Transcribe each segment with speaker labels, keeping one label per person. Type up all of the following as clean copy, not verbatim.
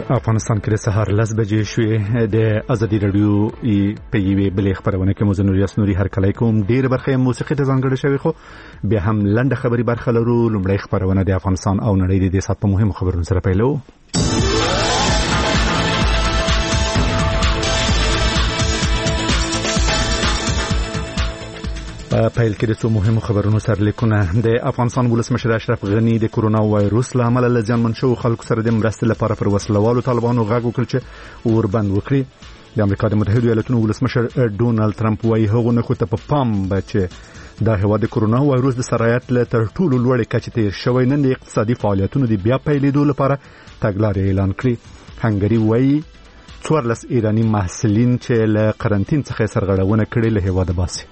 Speaker 1: افغانستان کې د سهار 10 بجې شوې د ازادي رادیو په یوې بلې خبرونه کې مزنور یاسنوري هر کله کوم ډیر برخه موسیقي ته ځانګړې شوی خو بیا هم لنډه خبري برخه لرو. لومړی خبرونه د افغانستان او نړۍ د سات په مهمو خبرونو سره پیلو. پیل کې د څو مهمو خبرونو سرلیکونه. د افغانستان ولسمشر اشرف غنی د کورونا وایروس له امله لزیانمن شوو خلکو سره د مرستې لپاره پر وسلوالو طالبانو غږ وکړ چې اوربند وکړي. د امریکا د متحده ایالاتونو ولسمشر ډونالد ترامپ وايي هغه نه خو ته په پام بچ دا هوا د کورونا وایروس د سرایت له تر ټولو لوړې کچې تیر شوی نن د اقتصادي فعالیتونو د بیا پیلېدو لپاره تګلارې اعلان کړې. هنګري وايي 14 ایرانی محصلین چې له قرنټین څخه سرغړونه کړې له هوا د باسي.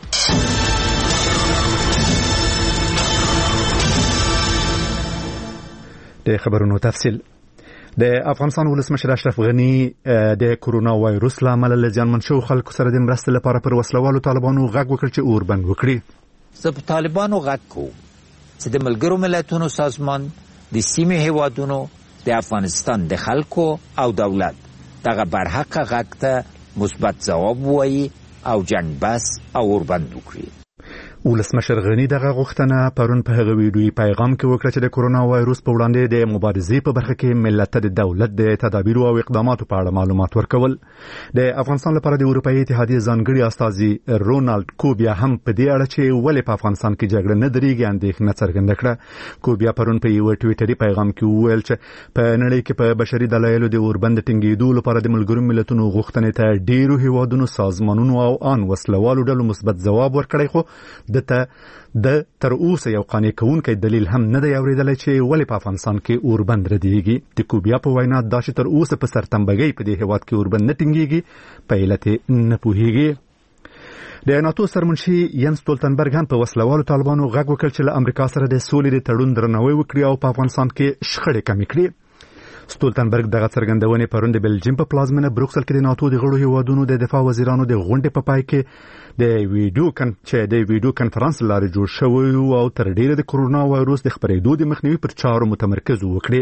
Speaker 1: د خبرونو تفصیل. د افغانستان ولسمشر اشرف غنی د کورونا وایروس له امله لزیانمن شوو خلکو سره د مرستې لپاره پر وسلوالو طالبانو غږ وکړ چې اوربند وکړي.
Speaker 2: زه په طالبانو غږ کوم چې د ملګرو ملتونو سازمان د سیمې هیوادونو د افغانستان د خلکو او دولت دغه برحق غږ ته مثبت ځواب وایي او جنگ بس او اوربند وکړي.
Speaker 1: ولسمشر غنی دغه غوښتنه پرون په هغه ویډیویي پیغام کې وکړه چې د کورونا وایروس په وړاندې د مبارزې په برخه کې ملت ته د دولت د تدابیر او اقداماتو په اړه معلومات ورکول. د افغانستان لپاره د اروپאי اتحادیې ځانګړي استازي رونالد کوبیا هم په دې اړه چې ولې په افغانستان کې جګړه نه درېږي اندېښنه څرګنده کړه. کوبیا پرون په یو ټویټري پیغام کې وویل چې په نړۍ کې په بشري دلایلو د اوربند ټینګېدو لپاره د ملګرو ملتونو غوښتنې ته ډیرو هیوادونو سازمانونو او ان وسلوالو ډلو مثبت ځواب ورکړی خو د تر اوسه یو قانع کوونکی دلیل هم نه دی اوریدلی چې ولې په افغانستان کې اوربند ردیږي. د کوبیا په وینا دا چې تر اوسه په سرتنبګۍ په دې هیواد کې اوربند نه ټینګېږي په علت نه پوهیږي. د ناتو سرمنشي ینس ستولتنبرګ هم په وسلوالو طالبانو غږ وکړ چې له امریکا سره د سولې د تړون درناوی وکړي او په افغانستان کې شخړې کمې کړي. ستولتنبرګ دغه څرګندونې پرون د بلجیم په پلازمینه بروکسل کې د ناتو د غړو هیوادونو د دفاع وزیرانو د غونډې په پای کې د ویډیو کنفرانس لارې جوړ شوی او تر ډیره د کورونا وایروس د خپرېدو د مخنیوي پر چارو متمرکز وکړي.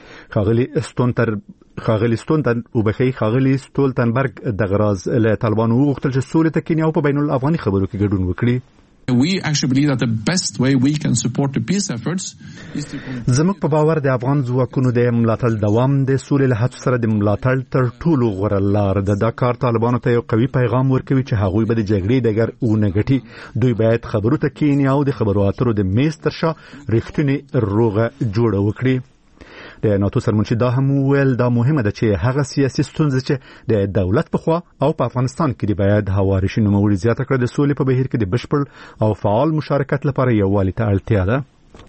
Speaker 1: ښاغلي ستولتنبرګ د غراز له طالبانو وغوښتل چې سولې ته کینیا او په بین الافغاني خبرو کې ګډون وکړي.
Speaker 3: We actually believe that the best way we can support the peace efforts is to
Speaker 1: زموږ په باور د افغان ځواکونو د ملاتړ دوام د سولې له هڅو سره د ملاتړ تر ټولو غوره لار ده. دا کار طالبانو ته یو قوي پیغام ورکوي چې هغوی به د جګړې ډګر ونه ګټي. دوی باید خبرو ته کینی او د خبرو اترو د میز تر شا رښتینې روغه جوړه وکړي. د ناتو سرمنشي دا هم ویل دا مهمه ده چې هغه سیاسي ستونزې چې د دولت په خوا او په افغانستان کې د باید هوارشي نوموړي زیاته کړه د سولې په بهیر کې د بشپړ او فعال مشارکت لپاره یووالي ته اړتیا ده.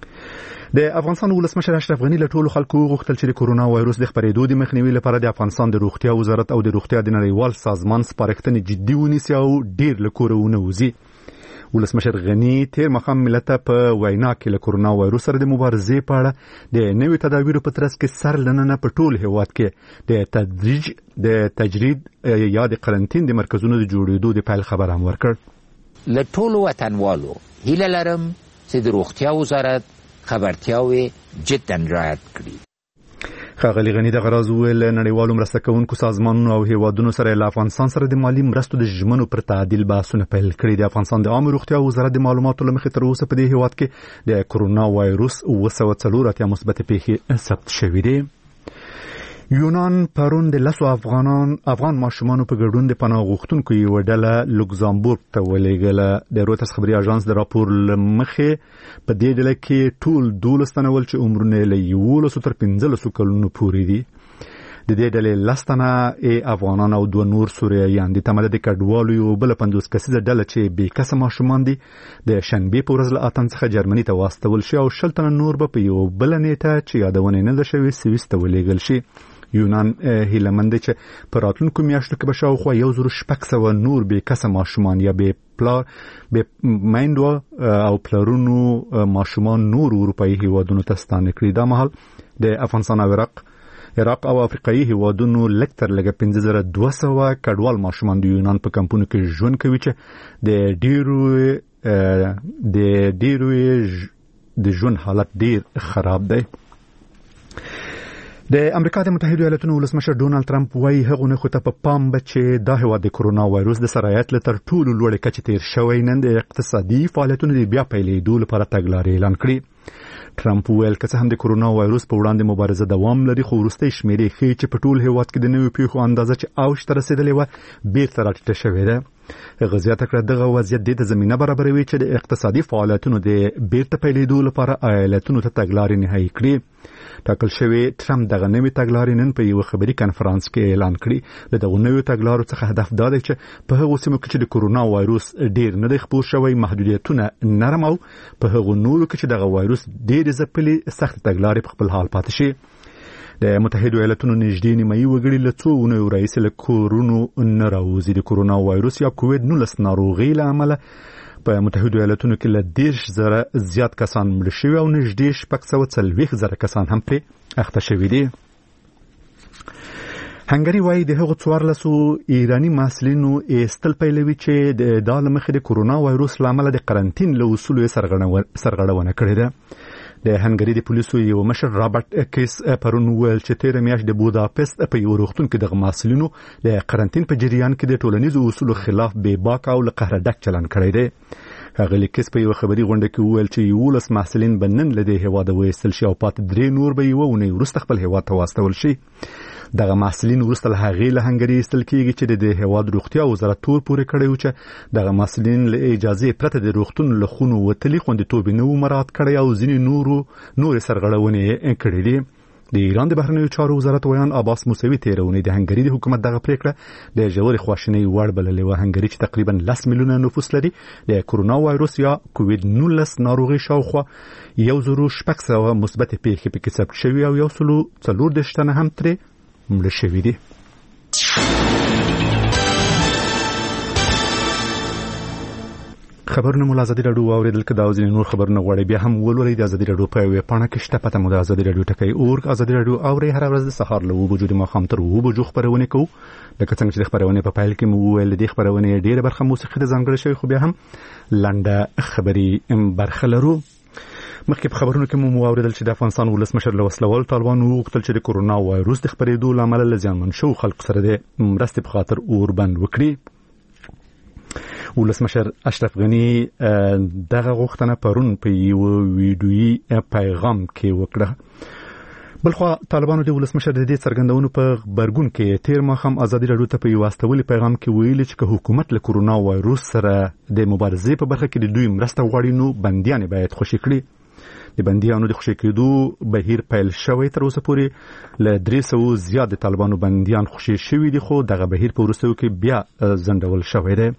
Speaker 1: د افغانستان ولسمشر اشرف غنی له ټولو خلکو غوښتل چې د کورونا وایروس د خپرېدو د مخنیوي لپاره د افغانستان د روغتیا وزارت او د روغتیا د نړیوال سازمان سپارښتنې جدي ونیسي او ډیر له کوره ونه وځي. ولسمشر غنی تیر مخام ملت په وینا کې له کورونا وایروس سره د مبارزې په اړه د نوي تدابیرو په ترڅ کې سر لننه په ټول هیواد کې د تجرید یا د قرنټین د مرکزونو د جوړېدو د پیل خبر هم ورکړ.
Speaker 2: له ټولو وطنوالو هیله لرم چې د روغتیا وزارت خبرتیاوې جدا رعایت کړي.
Speaker 1: ښاغلي غنی د غراز ویل نړیوالو مرسته کوونکو سازمانونو او هیوادونو سره له افغانستان سره د مالی مرستو د ژمنو پر تعدیل بحثونه پیل کړي. د افغانستان د عامه روغتیا وزارت د معلوماتو له مخې تر اوسه په دې هیواد کې د کورونا وایروس 904 مثبت پیښې ثبت شوې دي. یونان پرون د 10 افغان ماشومانو په ګډون د پناه غوښتونکو یوه ډله لوکزامبورګ ته ولېږله. د رویټرز خبري اژانس د راپور له مخې په دې ډله کې ټول 12 تنه ول چې عمرونه له 11 تر 15 کلونو پورې دي. د دې ډلې 10 تنه افغانان او 2 نور سوریایان دي. تمله د کډوالو یو بل 50 کسیزه ډله چې بې کسه ماشومان دي د شنبې په ورځ له اتن څخه جرمني ته واستول شي او 10 تنه نور به په یو بل نیټه چې یادونه نه ده شوې سویس ته ولېږل شي. یونان هیلمند چې په راتلونکو میاشتو کې به شاوخوا 1600 نور بې کسه ماشومان یا بې میندو او پلرونو ماشومان نور اروپایي هیوادونو ته ستانه کړي. دا مهال د افغانستان او عراق او افریقایي هیوادونو لکتر لګه 15200 کډوال ماشومان د یونان په کمپونو کې ژوند کوي چې د ډیرو ژوند حالت ډیر خراب دی. د امریکا د متحده ایالاتونو ولسمشر ډونالد ترامپ وايي هغه نه خو ته په پام بچي دا هوا د کرونا وایروس د سرایت له تر ټولو لوړ کچې تیر شوی نن د اقتصادي فعالیتونو د بیا پیلېدو لپاره تګلارې اعلان کړې. ترامپ ویل که څه هم د کرونا وایروس په وړاندې مبارزه دوام لري خو وروستۍ شمیرې ښیي چې په ټول هیواد کې د نویو پیښو اندازه چې اوج ته رسیدلې وه بیرته راټیټه شوې ده. هغه زیاته کړه دغه وضعیت د زمینه برابروي چې د اقتصادي فعالیتونو د بیرته پیلېدو لپاره ایالتونو ته تګلارې نهایی کړي. ټاکل شوی ترامپ دغه نوې تګلارې نن په یو خبري کانفرنس کې اعلان کړي. د دغه نوې تګلارو څخه هدف دا دی چې په هغو سیمو کې چې د کرونا وایروس ډیر نه دی خپور شوی محدودیتونه نرم او په هغو نورو کې چې دغه وایروس ډیر ځپلي سخت تګلارې په خپل حال پاتې شي. د متحده ایالاتونو نږدې نیمایي وګړي له څو اونیو راهیسې له کورونو نه راوځي. د کرونا وایروس یا کووید-19 ناروغۍ له امله په متحده ایالاتونو کې له 10,000 زیات کسان مړه شوي او نږدې 640,000 کسان هم پرې اخته شوي دي. هنګري وايي د هغو 14 ایرانی محصلینو ایستل پیلوي چې د دا له مخې د کرونا وایروس له امله د قرنطین له اصولو سرغړونه کړې ده. د هنګري د پولیسو یو مشر رابرټ کیس پرون ویل چې تیر میاشت د بوداپست په یو روغتون کې د محصلینو د قرنطین په جریان کې د ټولنیزو اصولو خلاف بې باک او له قهره ډک چلن کړی دی. هغه لیکس په یو خبري غونډه کې ویل چې 11 محصلین بنن له دې هیواده وایستل شي او پات 3 نور به یو ونی ورسته خپل هیواد ته واستول شي. دغه محصلین ورسته له هغې له هنګري ایستل کېږي چې د هیواد روغتیا وزارت تور پورې کړی و چې دغه محصلین له اجازې پرته د روغتون له خونو وتلي خوندیتوب نه و مراعات کړی او ځینې نورې سرغړونې کړې دي. د ایران د بهرنیو چارو وزارت ویان عباس موسوي تېره اونۍ د هنګري د حکومت دغه پریکړه د ژورې خواشینۍ وړ بللې وه. هنګري چې تقریبا 10 میلیونه نفوس لري د کرونا وایروس یا کووید-19 ناروغۍ شاوخوا 1,600 مثبت پیښې پکې ثبت شوي او 140 تنه هم ترې مړه شوي دي. خبرونه مو ازادي راډیو اوریدل کدا او ځینې نور خبرونه غواړي بیا هم ولولئ د ازادي راډیو په ویب پاڼه کې شته پته مو د ازادي راډیو ټکی اورګ. ازادي راډیو اوري هر ورځ د سهار له 9 بجو د ماښام تر 2 بجو خبرونه کوو. لکه څنګه چې د خبرونه په پایل کې مو ویل د خبرونه ډیره برخه موسیقي د ځانګړي شوی خو بیا هم لنډه خبري برخه لرو. مخکې په خبرونو کې مو اوریدل چې د افغانستان ولسمشر له وسلوال طالبانو وغوښتل چې د کرونا وایروس د خپرېدو له امله له زیانمن شوو خلکو سره د مرستې په خاطر اوربند وکړي. ولسمشر اشرف غنی دغه غوښتنه پرون په یو ویډیویي پیغام کې وکړه. بلخوا طالبانو د ولسمشر د دې څرګندونو په خبرګون کې تیر ماښام ازادي راډیو ته په یو واستولي پیغام کې ویلي چې حکومت له کرونا وایروس سره د مبارزې په برخه کې د دوی مرسته غواړي نو بندیان باید خوشي کړي. د بندیانو د خوشي کېدو بهیر پیل شوی تر اوسه پورې له 300 زیات د طالبانو بندیان خوشي شوي دي خو دغه بهیر په وروستیو کې بیا ځنډول شوی دی.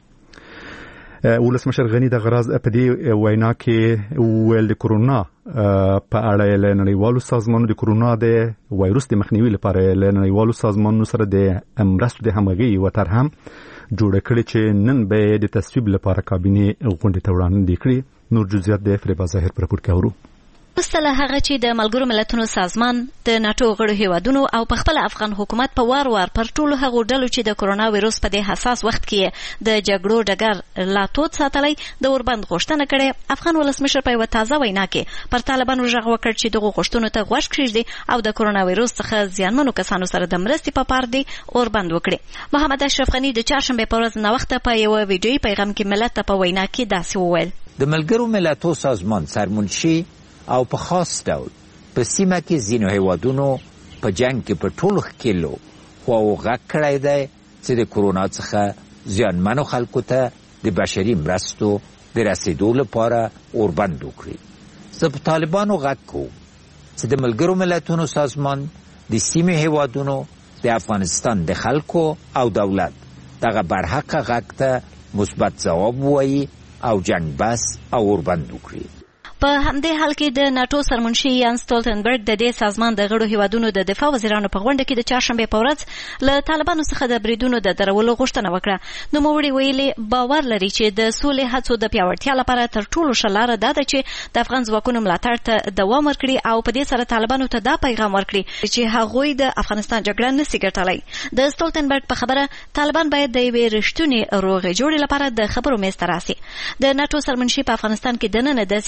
Speaker 1: ولسمشر غنی د غراز په دې وینا کې ویل د کرونا په اړه له نړیوالو سازمانونو د کرونا د وایروس د مخنیوي لپاره له نړیوالو سازمانونو سره د مرستو د همغږي یو طرح هم جوړ کړي چې نن به د تصویب لپاره کابینه غونډه ته وړاندې کړي. نور جزئیات د فریبا ظاهر پر راپور کې اورو.
Speaker 4: وروسته هغه چې د ملګرو ملتونو سازمان د ناتو غړو هیوادونو او په خپل افغان حکومت په وار پر ټولو هغو ډلو چې د کرونا وایروس په دې حساس وخت کې د جګړو ډګر لا تود ساتلی د اوربند غوښتنه کړې، افغان ولسمشر په یوه تازه وینا کې پر طالبانو غږ وکړ چې دغو غوښتنو ته غوږ کېږدي او د کرونا وایروس څخه زیانمنو کسانو سره د مرستې په پار دی اوربند وکړي. محمد اشرف غني د چهارشنبې په ورځ ناوخته په یوه ویډیویي پیغام کې ملت ته په وینا کې داسې وویل:
Speaker 2: د ملګرو ملتونو سازمان سرمنشي او په خاص ډول په سیمه کې ځینو هیوادونو په جنگ کې په ټولو ښکېلو خو غږ کړی دی چې د کرونا څخه زیانمنو خلکو ته د بشري مرستو د رسېدو لپاره اوربند وکړي. زه په طالبانو غږ کوم چې د ملګرو ملتونو سازمان د سیمې هیوادونو د افغانستان د خلکو او دولت دغه برحقه غږ ته مثبت ځواب ووایي او جنگ بس او اوربند وکړي.
Speaker 4: په همدې حال کې د ناتو سرمنشي یان سټولټنبرګ د دې سازمان د غړو هیوادونو د دفاع وزیرانو په غونډه کې د چهارشنبې په ورځ له طالبانو څخه د بریدونو د درولو غوښتنه وکړه. نوموړي ویلي باور لري چې د سولې هڅو د پیاوړتیا لپاره تر ټولو ښه لاره دا ده چې د افغان ځواکونو ملاتړ ته دوام ورکړي او په دې سره طالبانو ته دا پیغام ورکړي چې هغوی د افغانستان جګړه نسي ګټلی. د سټولټنبرګ په خبره طالبان باید د یوې رښتونې روغې جوړې لپاره د خبرو میز ته راسي. د ناتو سرمنشي په افغانستان کې دننه د سیاسي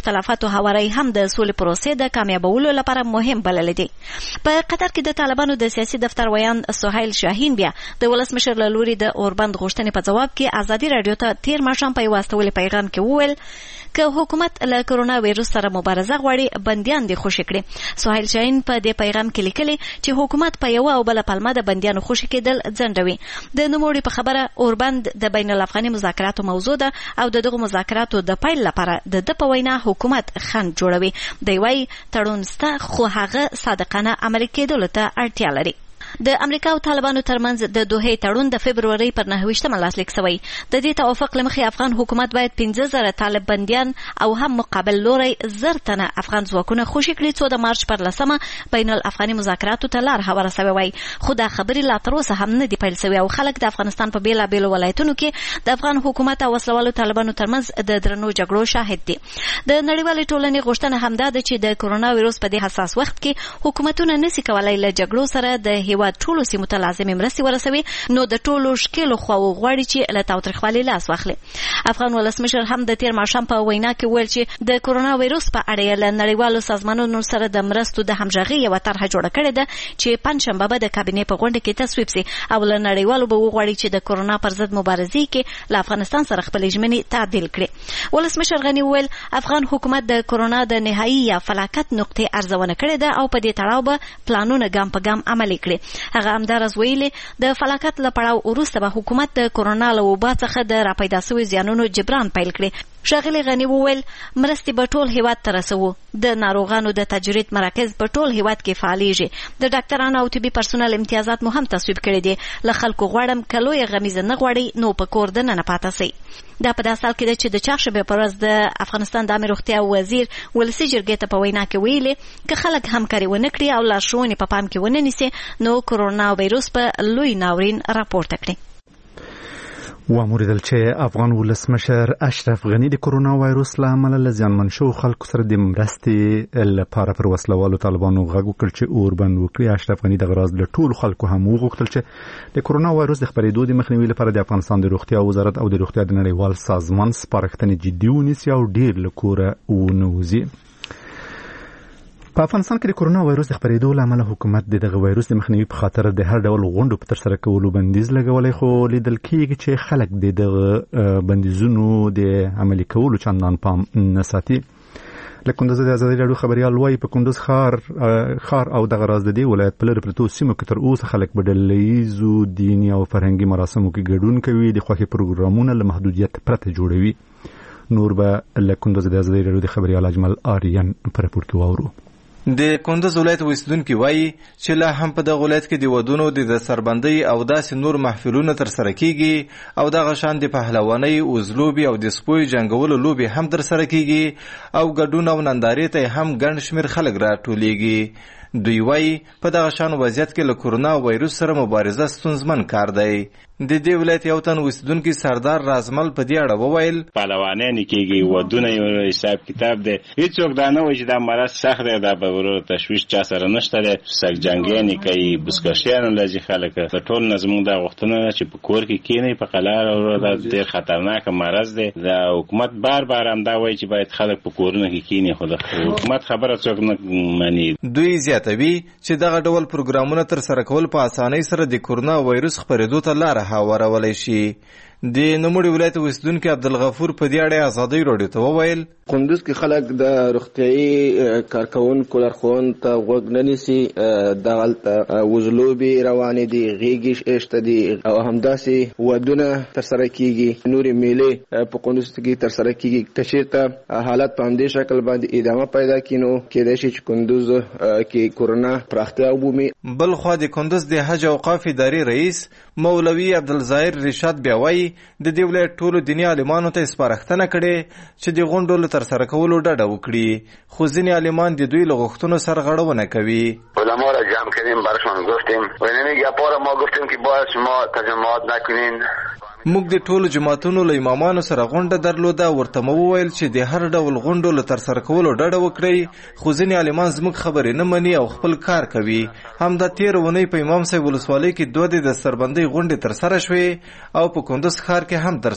Speaker 4: اختلافاتو هواری هم د سولې پروسې د کامیابولو لپاره مهم بللی دی. په قطر کې د طالبانو د سیاسي دفتر ویان سهیل شاهین بیا د ولسمشر له لوري د اوربند غوښتنې په ځواب کې ازادي راډیو ته تیر ماښام په یو استولي پیغام کې وویل که حکومت له کرونا وایروس سره مبارزه غواړي بندیان دې خوشي کړي. سهیل شاهین په دې پیغام کې لیکلي چې حکومت په یو او بل پلمه د بندیانو خوشي کېدل ځنډوي. د نوموړي په خبره اوربند د بین الافغاني مذاکراتو موضوع ده او دغه مذاکراتو د پیل لپاره د په وینا حکومت خنډ جوړوي. دی وايي تړون سته خو هغه صادقانه عملي کېدلو ته اړتیا لري. د امریکا او طالبانو ترمنځ د دوحې تړون د فبرورۍ پر 9 لاسلیک شوی. د دې توافق له مخې افغان حکومت باید 15,000 طالب بندیان او هم مقابل لوري 1000 تنه افغان ځواکونه خوشي کړي څو د مارچ پر 10 بین الافغاني مذاکراتو ته لار هواره شوی وای. خو دا خبرې لا تر اوسه هم نه دی پیل شوی او خلک د افغانستان په بیلابیلو ولایتونو کې د افغان حکومت او وسلوالو طالبانو ترمنځ د درنو جګړو شاهد دي. د نړیوالې ټولنې غوښتنه همدا ده چې د کرونا وایروس په دې حساس وخت کې حکومتونه نشي کولای له جګړو سره د هیواد ټولو سیمو ته لازمي مرستې ورسوي، نو د ټولو ښکېلو خواو غواړي چې له تاوتریخوالي لاس واخلي. افغان ولسمشر هم د تیر ماښام په وینا کې ویل چې د کرونا وایروس په اړه له نړیوالو سازمانونو سره د مرستو د همغږۍ یوه طرحه جوړه کړې ده چې پنجشنبه به د کابینې په غونډه کې تصویب سي او له نړیوالو به وغواړي چې د کرونا پر ضد مبارزې کې له افغانستان سره خپلې ژمنې تعدیل کړي. ولسمشر غني ویل افغان حکومت د کرونا د نهایي یا فلاکت نقطې ارزونه کړې ده او په دې تړاو به پلانونه ګام په ګام عملي کړي. هغه همدارس ویلي د فلاکت له پړاو وروسته به حکومت د کرونا له وبا څخه د راپیدا شوي زیانونو جبران پیل کړي. ښاغلي غني وویل مرستې به ټول هیواد ته رسوو. د ناروغانو د تجرید مراکز په ټول هیواد کې فعالیږي. د ډاکټرانو او طبي پرسونل امتیازات مو هم تصویب کړي دي. له خلکو غواړم که لویه غمیزه نه غواړئ نو په کور دننه پاته سئ. دا په داسې حال کې ده چې د چهارشنبې په ورځ د افغانستان د عامې روغتیا وزیر ولسي جرګې ته په وینا کې ویلي که خلک همکاري ونه کړي او لارښوونې په پام کې ونه نیسي نو کرونا وایروس په لوی ناورین راپورته کړي.
Speaker 1: واموریدل چې افغان ولسمشر اشرف غني د کرونا وایروس له امله له زیانمن شوو خلکو سره د مرستې لپاره پر وسلوالو طالبانو غږ وکړ چې اوربند وکړي. اشرف غني دغه راز له ټولو خلکو هم وغوښتل چې د کرونا وایروس د خپرېدو د مخنیوي لپاره د افغانستان د روغتیا وزارت او د روغتیا د نړیوال سازمان سپارښتنې جدي ونیسي او ډېر له کوره ونه وځي. په افغانستان کې د کرونا وایروس د خپرېدو له امله حکومت د دغه وایروس د مخنیوي په خاطر د هر ډول غونډو په ترسره کولو بندیز لګولی، خو لیدل کېږي چې خلک د دغه بندیزونو د عملي کولو چندان پام نه ساتي. له کندوز د ازادي راډیو خبریال وایي په کندوز ښار او دغه راز د دې ولایت په لرې پرتو سیمو کې تر اوسه خلک په ډله ییزو دیني او فرهنګي مراسمو کې ګډون کوي، د خوښۍ پروګرامونه له محدودیت پرته جوړوي. نور به له کندوز د ازادي راډیو د خبریال اجمل آریان په راپور کې واورو.
Speaker 5: د کندوز ولایت اوسیدونکي وایي چې لا هم په دغه ولایت کې د ودونو د سربندۍ او داسې نور محفلونه ترسره کیږي او دغه شان د پهلوانۍ، اوزلوبې او د سپوی جنګولو لوبې هم ترسره کیږي او ګډون او نندارې ته هم ګڼ شمېر خلک راټولیږي. دوی وایي په دغه شان وضعیت کې له کرونا وایروس سره مبارزه ستونزمن کار دی. د دې ولایت یو تن اوسیدونکي سردار رازمل په دې اړه وویل
Speaker 6: پهلوانۍ نه کېږي، ودونه یو حساب کتاب دی، هېڅوک دا نه وایي چې دا مرض سخت دی، دا به ورو تشویش چا سره نشته دی، سګ جنګیانې کوي، بزکشیانو لځي خلک. د ټول نه زموږ دا غوښتنه ده چې په کور کې کښېنئ په قلار ورو، دا ډېر خطرناکه مرض دی. دا حکومت بار بار همدا وایي چې باید خلک په کورونو کې کښېني، خو د حکومت خبره څوک نه مني.
Speaker 5: دوی زیاتوي چې دغه ډول پروګرامونه ترسره کول په اسانۍ سره د کرونا وایروس خپرېدو ته لاره هوارولی شي. د نوموړي ولایت اوسیدونکي عبدالغفور په دې اړه ازادۍ راډیو ته وویل
Speaker 7: کندوز کې خلک د روغتیایي کارکوونکو لارښوونو ته غوږ نه نیسي. دغلته وزلوبې روانې دي، غېږې شته دي او همداسې ودونه ترسره کیږي، نورې میلې په کندوز کې ترسره کیږي. که چېرته حالت په همدې شکل باندې ادامه پیدا کړي نو کېدای شي چې کندوز کې کرونا پراختیا ومومي.
Speaker 5: بل خوا د کندوز د حج اوقاف ادارې رئیس مولوي عبدالظاهر رشاد بیا وایي د دې ولایت ټولو دیني عالمانو ته سپارښتنه کړې چې د غونډو له ترسره کولو ډډه وکړي، خو ځینې عالمان د دوی له غوښتنو سرغړونه کوي.
Speaker 8: علما را جمع کردیم، براشون گفتیم و نمی گپا را ما گفتیم که باید شما تجمعات نکنین.
Speaker 5: موږ د ټولو جماعتونو له امامانو سره غونډه درلوده، ورته مو وویل چې د هر ډول غونډو له ترسره کولو ډډه وکړئ، خو ځینې عالمان زموږ خبرې نه مني او خپل کار کوي. همدا تېره اونۍ په امام صاحب ولسوالۍ کې 2 د سربندۍ غونډې ترسره شوې او په کندوز ښار کې هم